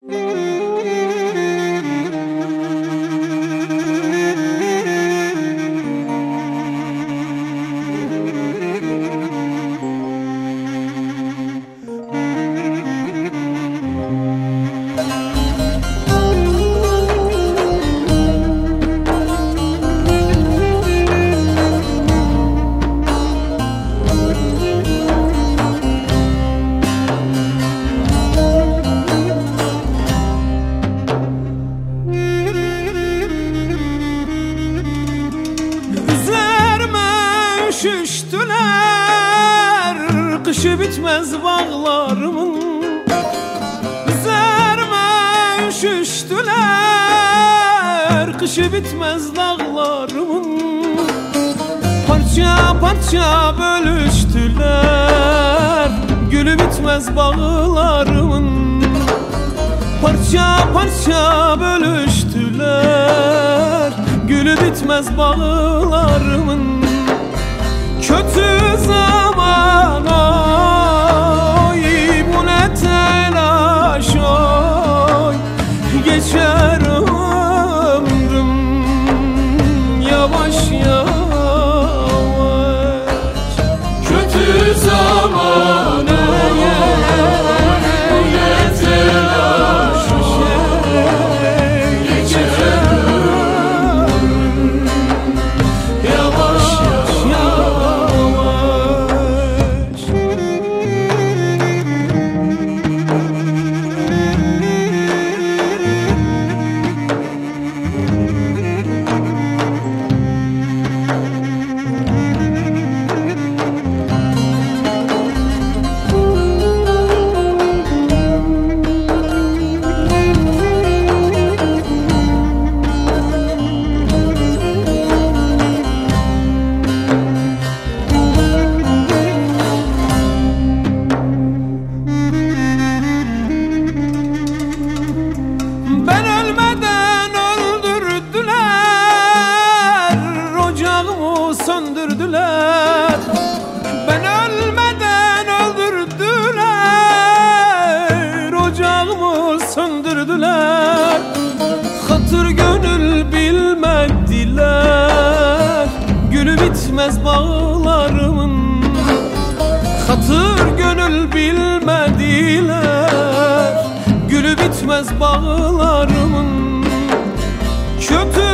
Üşüştüler, kışı bitmez bağlarımın. Üzerime üşüştüler, kışı bitmez dağlarımın. Parça parça bölüştüler, gülü bitmez bağlarımın. Parça parça bölüştüler, gülü bitmez bağlarımın. Kötü zaman oy, bu ne telaş oy, geçer ömrüm yavaş yavaş. Kötü zaman oy, bu ne telaş oy, geçer ömrüm yavaş yavaş. Ben ölmeden öldürdüler, ocağımı söndürdüler. Ben ölmeden öldürdüler, ocağımı söndürdüler. Hatır gönül bilmediler, gülü bitmez bağlarımın. Hatır gönül bilmediler, gülü bitmez bağlarımın. Kötü